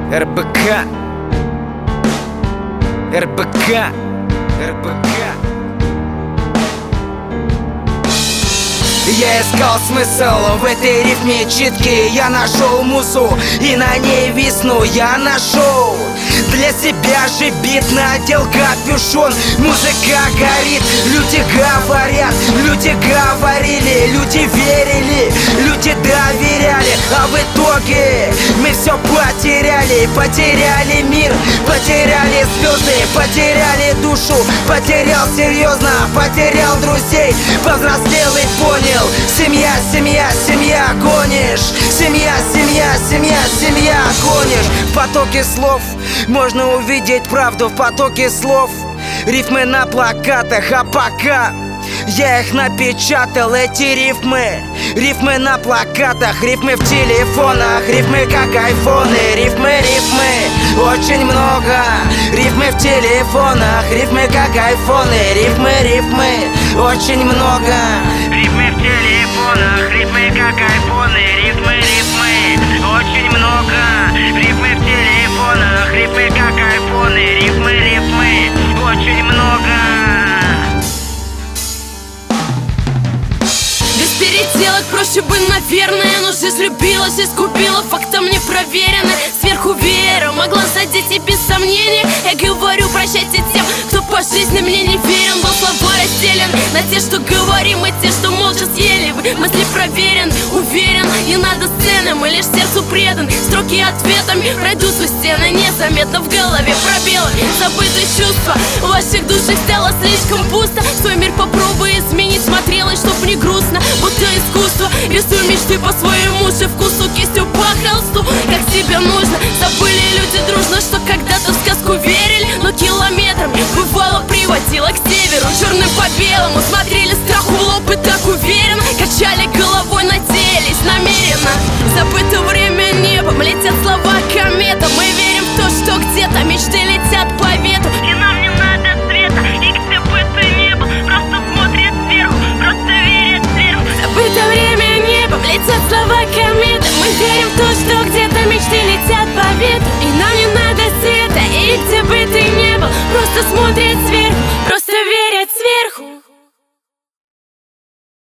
РБК, РБК, РБК. Я искал смысл в этой рифме читки. Я нашел музу и на ней висну. Я нашел для себя же бит, надел капюшон. Музыка горит, люди говорят, люди говорили, люди верили, люди доверяли. А в итоге мы все потеряли. Потеряли мир, потеряли звезды, потеряли душу. Потерял серьезно, потерял друзей. Повзрослел и понял: семья, семья, семья, гонишь. Семья, семья, семья, семья, гонишь. В потоке слов можно увидеть правду, в потоке слов рифмы на плакатах. А пока я их напечатал, эти рифмы. Рифмы на плакатах, рифмы в телефонах, рифмы как айфоны, рифмы, рифмы, очень много. Рифмы в телефонах, рифмы как айфоны, рифмы, рифмы, очень много. Рифмы в телефонах, рифмы как айфоны, рифмы, рифмы, очень много. Рифмы в телефонах, рифмы как айфоны, рифмы, рифмы, очень много. Переделать проще бы, наверное, но жизнь влюбилась и скупила фактом непроверенных. Сверху веера могла задеть и без сомнения. Я говорю, прощайте тем, кто по жизни мне не верен. Был слова разделен на те, что говорим, и те, что молча съели. Мысли проверен, уверен, не надо сцены, мы лишь сердцу предан. Строки ответами пройду сквозь стены, незаметно в голове пробелы. Забытые чувства, в ваших душах стало слишком пусто. Свой мир попробуй изменить, смотрелось, чтоб не грустно. Будто искусство, рисую мечты по своему же вкусу, кистью по холсту, как тебе нужно. Забыли люди дружно, что когда-то в сказку верили, но километрами бывало приводило к северу. Черным по белому смотрели страху в лоб и так уверенно качали головой, надеялись намеренно. Забыто время небом, летят слова комета. Мы верим в то, что где-то мечты летят по ветру. И нам не надо света, и где бы ты ни был, просто смотрит сверху, просто верит сверху. Забыто время небом, летят слова кометы. Мы верим в то, что где-то мечты летят по ветру. И нам не надо света, и где бы ты ни был, просто смотрит сверху.